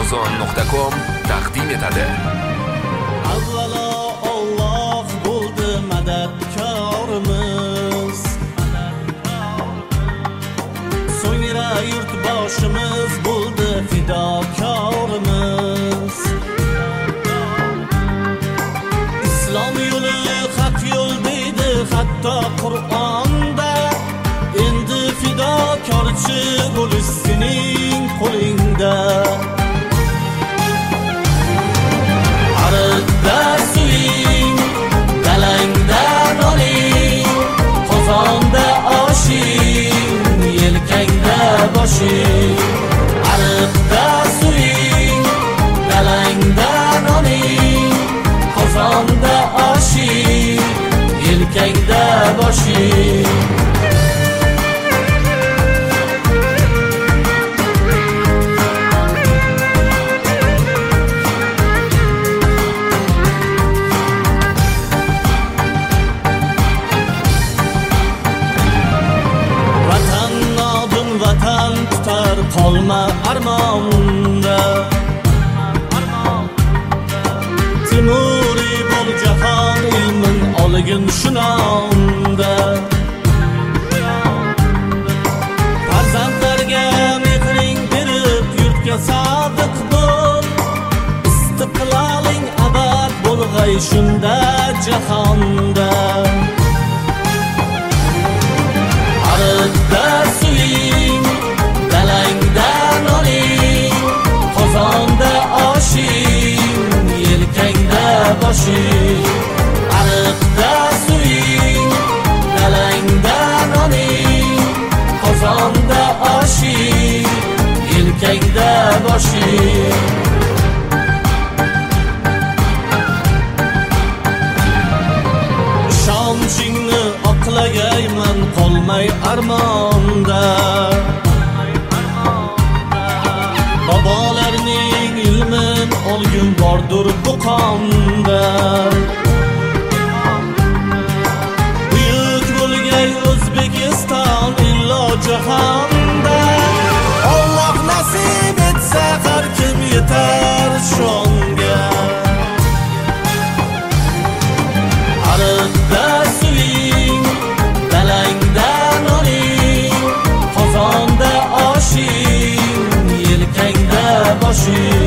Amazon.com taqdim etadi. Avvalo Alloh bo'ldi madadkorimiz, so'ngra yurtboshimiz bo'ldi fidokorimiz. Islom yo'li haq yo'l deydi hatto Qur'onda. Endi fidokorchi bo'lish sening qo'lingda. Ariqda suving, dalangda noling, qozonda oshing, yelkangda boshing. Ariqda suving, dalangda noling, qozonda oshing, yelkangda boshing. Vatan tutar qolma armonda, Timuriy bo'l jahon ilmin olgin shunonda. Farzandlarga mehring berib yurtga sodiq bo'l, istiqloling abad bo'lg'ay shunda jahonda. Ariqda suving, dalangda noling, qozonda oshing, yelkangda boshing. Ariqda suving, dalangda noling, qozonda oshing, yelkangda boshing. Ishonchingni oqlagayman qolmay armonda. Bobolarning ilmin olgin bordur bu qonda. Buyuk bo'lgay O'zbekiston illo jahonda. Alloh nasib etsa har kim yetar shonga. Ariqda suving, dalangda noling, qozonda oshing, yelkangda boshing.